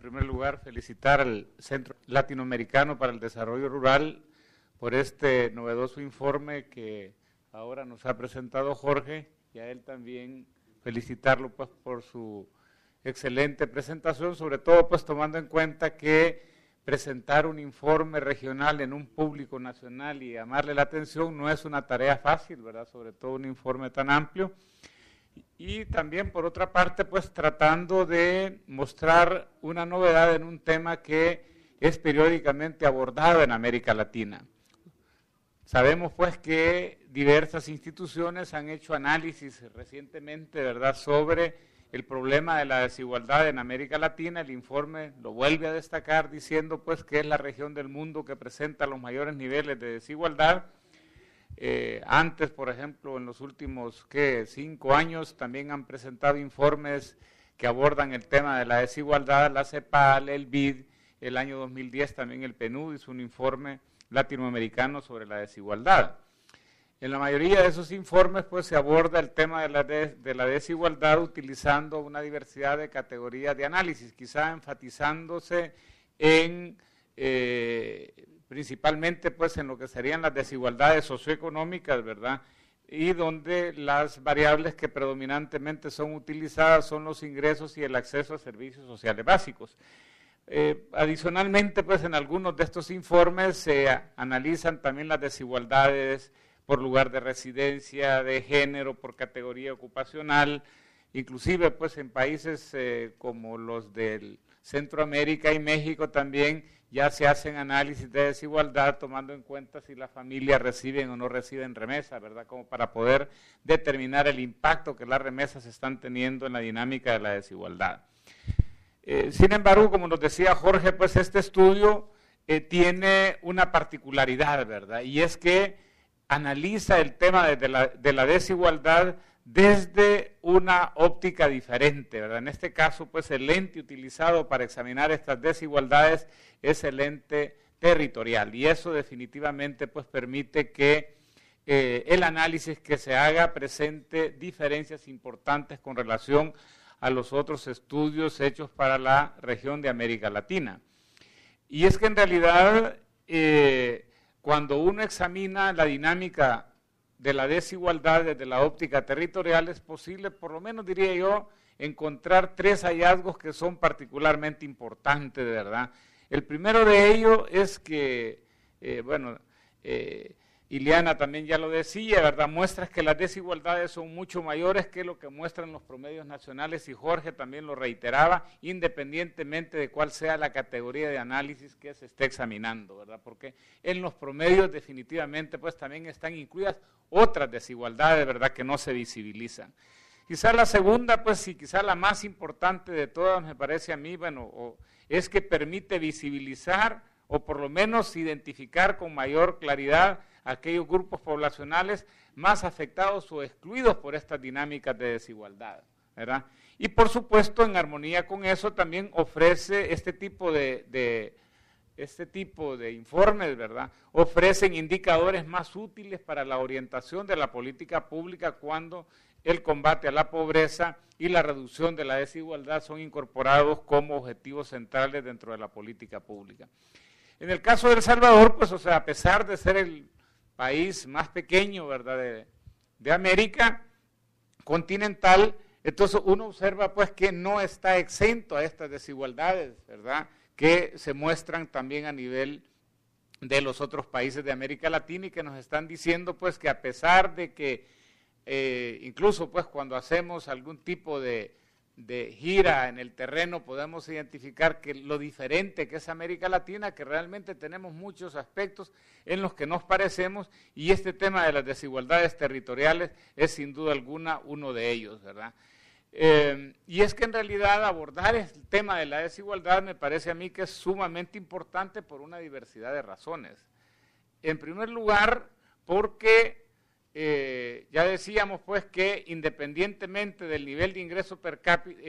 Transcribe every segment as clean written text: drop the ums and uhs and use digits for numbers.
primer lugar, felicitar al Centro Latinoamericano para el Desarrollo Rural por este novedoso informe que ahora nos ha presentado Jorge, y a él también felicitarlo pues por su excelente presentación, sobre todo pues tomando en cuenta que presentar un informe regional en un público nacional y llamarle la atención no es una tarea fácil, ¿verdad? Sobre todo un informe tan amplio. Y también, por otra parte, pues tratando de mostrar una novedad en un tema que es periódicamente abordado en América Latina. Sabemos pues que diversas instituciones han hecho análisis recientemente, ¿verdad?, sobre el problema de la desigualdad en América Latina. El informe lo vuelve a destacar diciendo pues que es la región del mundo que presenta los mayores niveles de desigualdad. Antes, por ejemplo, en los últimos 5 años también han presentado informes que abordan el tema de la desigualdad, la CEPAL, el BID, el año 2010 también el PNUD hizo un informe latinoamericano sobre la desigualdad. En la mayoría de esos informes pues se aborda el tema de la desigualdad utilizando una diversidad de categorías de análisis, quizá enfatizándose en principalmente pues en lo que serían las desigualdades socioeconómicas, ¿verdad? Y donde las variables que predominantemente son utilizadas son los ingresos y el acceso a servicios sociales básicos. Adicionalmente, pues en algunos de estos informes se analizan también las desigualdades por lugar de residencia, de género, por categoría ocupacional, inclusive pues en países como los del Centroamérica y México también ya se hacen análisis de desigualdad tomando en cuenta si las familias reciben o no reciben remesas, ¿verdad? Como para poder determinar el impacto que las remesas están teniendo en la dinámica de la desigualdad. Sin embargo, como nos decía Jorge, pues este estudio tiene una particularidad, ¿verdad? Y es que analiza el tema de la desigualdad desde una óptica diferente, ¿verdad? En este caso, pues el lente utilizado para examinar estas desigualdades es el lente territorial, y eso definitivamente pues permite que el análisis que se haga presente diferencias importantes con relación a los otros estudios hechos para la región de América Latina. Y es que en realidad cuando uno examina la dinámica de la desigualdad desde la óptica territorial es posible, por lo menos diría yo, encontrar 3 hallazgos que son particularmente importantes, de verdad. El primero de ellos es que, Ileana también ya lo decía, ¿verdad? Muestras que las desigualdades son mucho mayores que lo que muestran los promedios nacionales, y Jorge también lo reiteraba, independientemente de cuál sea la categoría de análisis que se esté examinando, ¿verdad? Porque en los promedios definitivamente pues también están incluidas otras desigualdades, ¿verdad?, que no se visibilizan. Quizá la segunda, pues sí, quizá la más importante de todas, me parece a mí, es que permite visibilizar o por lo menos identificar con mayor claridad aquellos grupos poblacionales más afectados o excluidos por estas dinámicas de desigualdad, ¿verdad? Y por supuesto, en armonía con eso, también ofrece este tipo de informes, ¿verdad? Ofrecen indicadores más útiles para la orientación de la política pública cuando el combate a la pobreza y la reducción de la desigualdad son incorporados como objetivos centrales dentro de la política pública. En el caso de El Salvador, pues, o sea, a pesar de ser el país más pequeño, ¿verdad?, de América continental, entonces uno observa pues que no está exento a estas desigualdades, ¿verdad?, que se muestran también a nivel de los otros países de América Latina y que nos están diciendo pues que a pesar de que incluso pues cuando hacemos algún tipo de gira en el terreno podemos identificar que lo diferente que es América Latina, que realmente tenemos muchos aspectos en los que nos parecemos, y este tema de las desigualdades territoriales es sin duda alguna uno de ellos, ¿verdad? Y es que en realidad abordar el tema de la desigualdad me parece a mí que es sumamente importante por una diversidad de razones. En primer lugar, porque ya decíamos pues que independientemente del nivel de ingreso per cápita,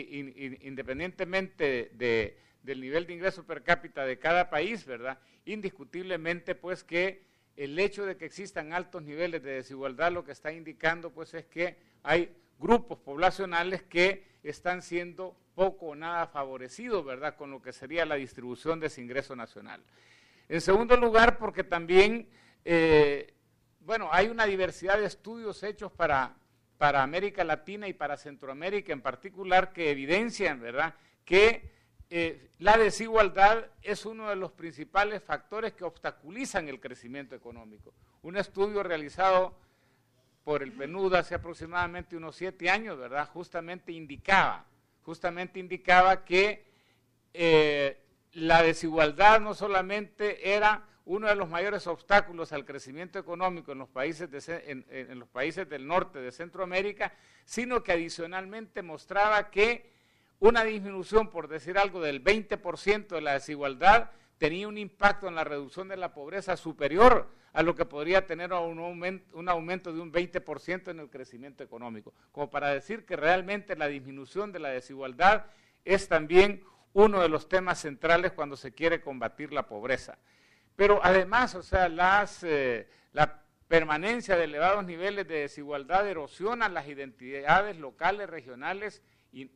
del nivel de ingreso per cápita de cada país, ¿verdad? Indiscutiblemente pues que el hecho de que existan altos niveles de desigualdad lo que está indicando pues es que hay grupos poblacionales que están siendo poco o nada favorecidos, ¿verdad?, con lo que sería la distribución de ese ingreso nacional. En segundo lugar, porque también, bueno, hay una diversidad de estudios hechos para América Latina y para Centroamérica en particular que evidencian, ¿verdad?, que la desigualdad es uno de los principales factores que obstaculizan el crecimiento económico. Un estudio realizado por el PNUD hace aproximadamente unos 7 años, ¿verdad?, justamente indicaba que la desigualdad no solamente era uno de los mayores obstáculos al crecimiento económico en los países, en los países del norte de Centroamérica, sino que adicionalmente mostraba que una disminución, por decir algo, del 20% de la desigualdad tenía un impacto en la reducción de la pobreza superior a lo que podría tener un aumento de un 20% en el crecimiento económico, como para decir que realmente la disminución de la desigualdad es también uno de los temas centrales cuando se quiere combatir la pobreza. Pero además, o sea, la permanencia de elevados niveles de desigualdad erosiona las identidades locales, regionales y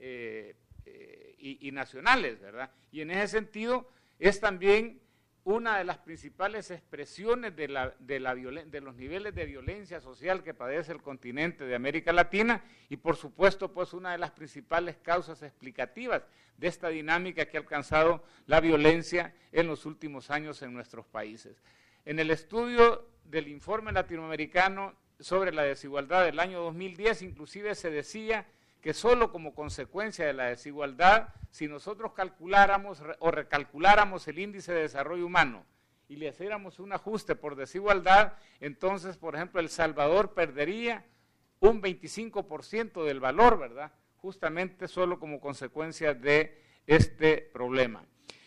nacionales, ¿verdad? Y en ese sentido es también una de las principales expresiones de los niveles de violencia social que padece el continente de América Latina y por supuesto pues una de las principales causas explicativas de esta dinámica que ha alcanzado la violencia en los últimos años en nuestros países. En el estudio del informe latinoamericano sobre la desigualdad del año 2010 inclusive se decía que solo como consecuencia de la desigualdad, si nosotros calculáramos o recalculáramos el índice de desarrollo humano y le hiciéramos un ajuste por desigualdad, entonces, por ejemplo, El Salvador perdería un 25% del valor, ¿verdad?, justamente solo como consecuencia de este problema.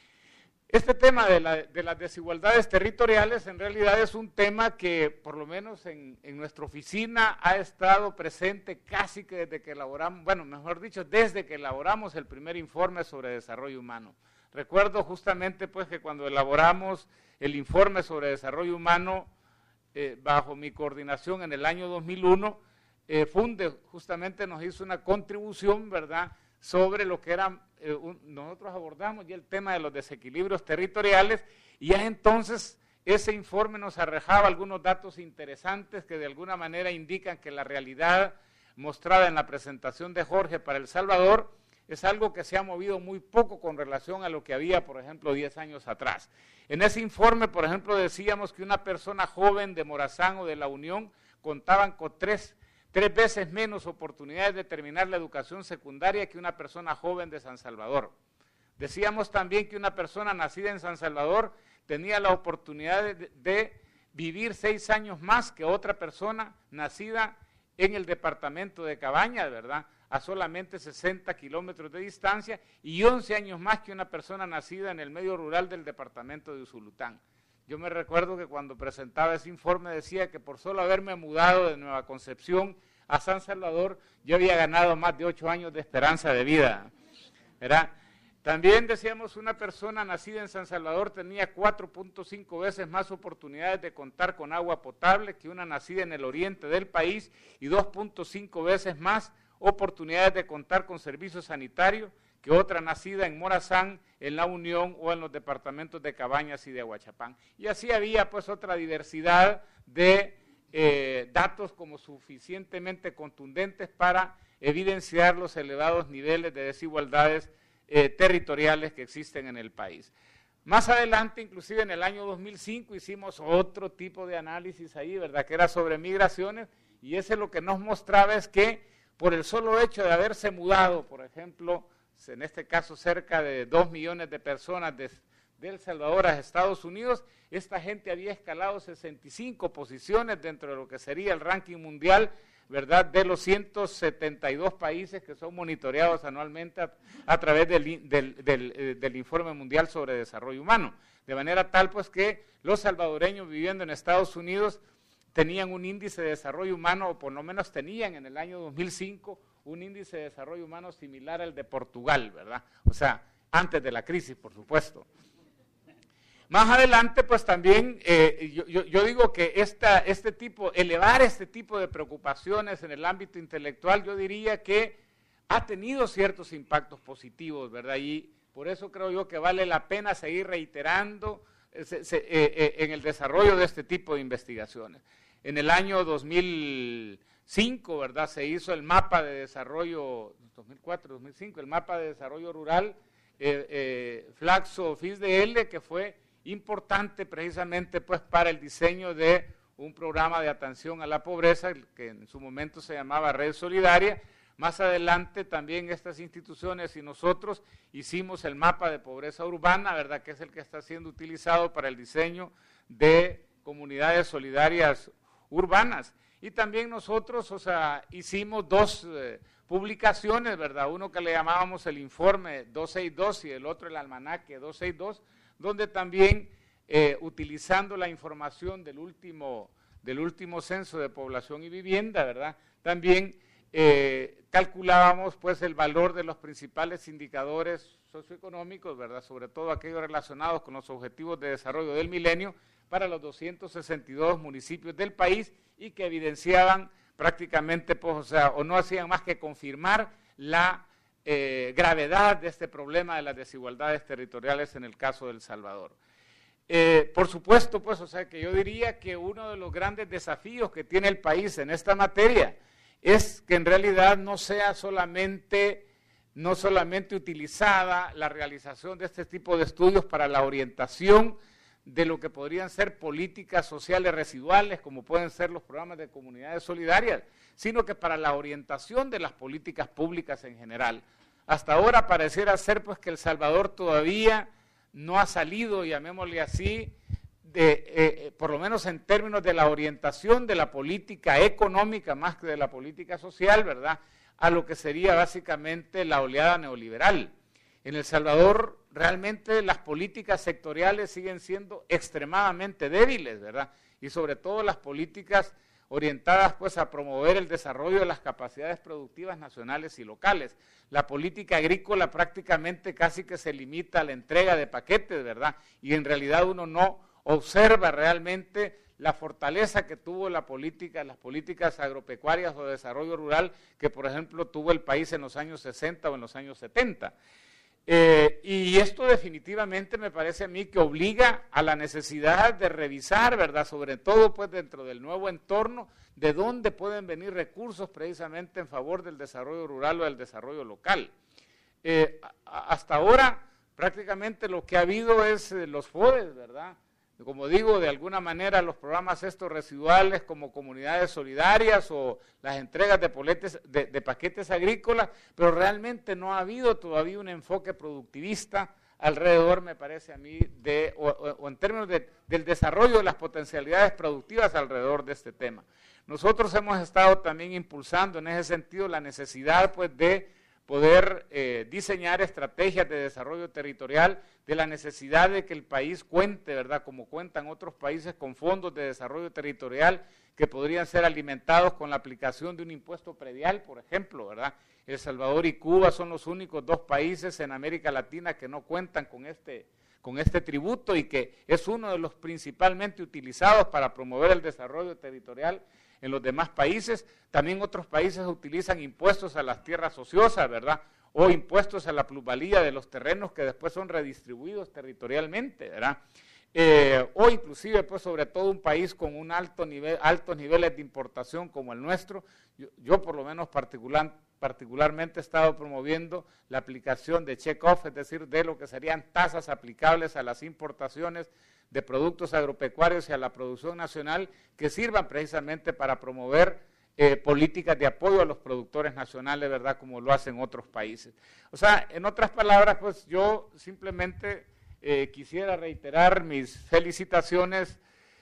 Este tema de las desigualdades territoriales en realidad es un tema que por lo menos en nuestra oficina ha estado presente casi que desde que elaboramos, bueno, mejor dicho, desde que elaboramos el primer informe sobre desarrollo humano. Recuerdo justamente pues que cuando elaboramos el informe sobre desarrollo humano bajo mi coordinación en el año 2001, Funde justamente nos hizo una contribución, ¿verdad?, sobre lo que era, nosotros abordamos ya el tema de los desequilibrios territoriales y ya entonces ese informe nos arrojaba algunos datos interesantes que de alguna manera indican que la realidad mostrada en la presentación de Jorge para El Salvador es algo que se ha movido muy poco con relación a lo que había, por ejemplo, 10 años atrás. En ese informe, por ejemplo, decíamos que una persona joven de Morazán o de La Unión contaban con tres veces menos oportunidades de terminar la educación secundaria que una persona joven de San Salvador. Decíamos también que una persona nacida en San Salvador tenía la oportunidad de vivir 6 años más que otra persona nacida en el departamento de Cabañas, ¿verdad?, a solamente 60 kilómetros de distancia, y 11 años más que una persona nacida en el medio rural del departamento de Usulután. Yo me recuerdo que cuando presentaba ese informe decía que por solo haberme mudado de Nueva Concepción a San Salvador, yo había ganado más de 8 años de esperanza de vida, ¿verdad? También decíamos una persona nacida en San Salvador tenía 4.5 veces más oportunidades de contar con agua potable que una nacida en el oriente del país y 2.5 veces más oportunidades de contar con servicios sanitarios que otra nacida en Morazán, en La Unión o en los departamentos de Cabañas y de Aguachapán. Y así había pues otra diversidad de datos como suficientemente contundentes para evidenciar los elevados niveles de desigualdades territoriales que existen en el país. Más adelante, inclusive en el año 2005, hicimos otro tipo de análisis ahí, ¿verdad?, que era sobre migraciones, y ese lo que nos mostraba es que por el solo hecho de haberse mudado, por ejemplo, en este caso cerca de 2 millones de personas de El Salvador a Estados Unidos, esta gente había escalado 65 posiciones dentro de lo que sería el ranking mundial, ¿verdad?, de los 172 países que son monitoreados anualmente a través del Informe Mundial sobre Desarrollo Humano. De manera tal pues que los salvadoreños viviendo en Estados Unidos tenían un índice de desarrollo humano, o por lo menos tenían en el año 2005 un índice de desarrollo humano similar al de Portugal, ¿verdad? O sea, antes de la crisis, por supuesto. Más adelante, pues también yo digo que elevar este tipo de preocupaciones en el ámbito intelectual, yo diría que ha tenido ciertos impactos positivos, ¿verdad? Y por eso creo yo que vale la pena seguir reiterando en el desarrollo de este tipo de investigaciones. En el año 2005, ¿verdad? Se hizo el mapa de desarrollo, 2004, 2005, el mapa de desarrollo rural, Flaxo-FISDL, que fue importante precisamente pues para el diseño de un programa de atención a la pobreza que en su momento se llamaba Red Solidaria. Más adelante también estas instituciones y nosotros hicimos el mapa de pobreza urbana, ¿verdad? Que es el que está siendo utilizado para el diseño de comunidades solidarias urbanas. Y también nosotros, hicimos dos publicaciones, ¿verdad? Uno que le llamábamos el informe 262 y el otro el almanaque 262, donde también, utilizando la información del último censo de población y vivienda, ¿verdad? También calculábamos pues el valor de los principales indicadores socioeconómicos, ¿verdad? Sobre todo aquellos relacionados con los objetivos de desarrollo del milenio para los 262 municipios del país y que evidenciaban prácticamente, pues, o no hacían más que confirmar la gravedad de este problema de las desigualdades territoriales en el caso de El Salvador. Por supuesto, pues, que yo diría que uno de los grandes desafíos que tiene el país en esta materia es que en realidad no sea solamente utilizada la realización de este tipo de estudios para la orientación de lo que podrían ser políticas sociales residuales, como pueden ser los programas de comunidades solidarias, sino que para la orientación de las políticas públicas en general. Hasta ahora pareciera ser pues que El Salvador todavía no ha salido, llamémosle así, por lo menos en términos de la orientación de la política económica más que de la política social, ¿verdad?, a lo que sería básicamente la oleada neoliberal. En El Salvador realmente las políticas sectoriales siguen siendo extremadamente débiles, ¿verdad?, y sobre todo las políticas orientadas pues a promover el desarrollo de las capacidades productivas nacionales y locales. La política agrícola prácticamente casi que se limita a la entrega de paquetes, ¿verdad?, y en realidad uno no observa realmente la fortaleza que tuvo las políticas agropecuarias o de desarrollo rural que, por ejemplo, tuvo el país en los años 60 o en los años 70. Y esto definitivamente me parece a mí que obliga a la necesidad de revisar, ¿verdad?, sobre todo pues dentro del nuevo entorno, de dónde pueden venir recursos precisamente en favor del desarrollo rural o del desarrollo local. Hasta ahora prácticamente lo que ha habido es los FODES, ¿verdad?, como digo, de alguna manera los programas estos residuales como comunidades solidarias o las entregas de paquetes agrícolas, pero realmente no ha habido todavía un enfoque productivista alrededor, me parece a mí, o en términos del desarrollo de las potencialidades productivas alrededor de este tema. Nosotros hemos estado también impulsando en ese sentido la necesidad pues de poder diseñar estrategias de desarrollo territorial, de la necesidad de que el país cuente, ¿verdad?, como cuentan otros países, con fondos de desarrollo territorial que podrían ser alimentados con la aplicación de un impuesto predial, por ejemplo, ¿verdad? El Salvador y Cuba son los únicos dos países en América Latina que no cuentan con este tributo y que es uno de los principalmente utilizados para promover el desarrollo territorial en los demás países. También otros países utilizan impuestos a las tierras ociosas, ¿verdad?, o impuestos a la plusvalía de los terrenos que después son redistribuidos territorialmente, ¿verdad? O inclusive, pues, sobre todo un país con un altos niveles de importación como el nuestro. Yo por lo menos particularmente he estado promoviendo la aplicación de check-off, es decir, de lo que serían tasas aplicables a las importaciones de productos agropecuarios y a la producción nacional que sirvan precisamente para promover políticas de apoyo a los productores nacionales, ¿verdad?, como lo hacen otros países. O sea, en otras palabras, pues yo simplemente quisiera reiterar mis felicitaciones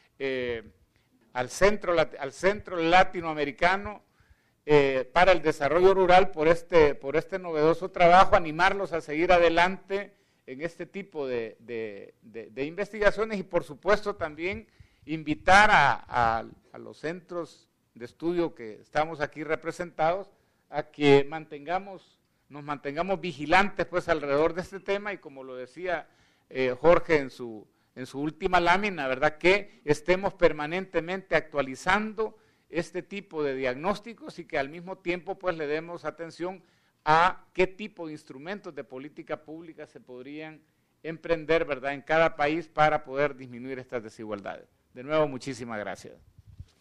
al centro latinoamericano para el desarrollo rural por este novedoso trabajo, animarlos a seguir adelante en este tipo de investigaciones y por supuesto también invitar a los centros de estudio que estamos aquí representados a que nos mantengamos vigilantes pues alrededor de este tema y como lo decía Jorge en su en su última lámina, ¿verdad?, que estemos permanentemente actualizando este tipo de diagnósticos y que al mismo tiempo pues le demos atención a qué tipo de instrumentos de política pública se podrían emprender, ¿verdad?, en cada país para poder disminuir estas desigualdades. De nuevo, muchísimas gracias.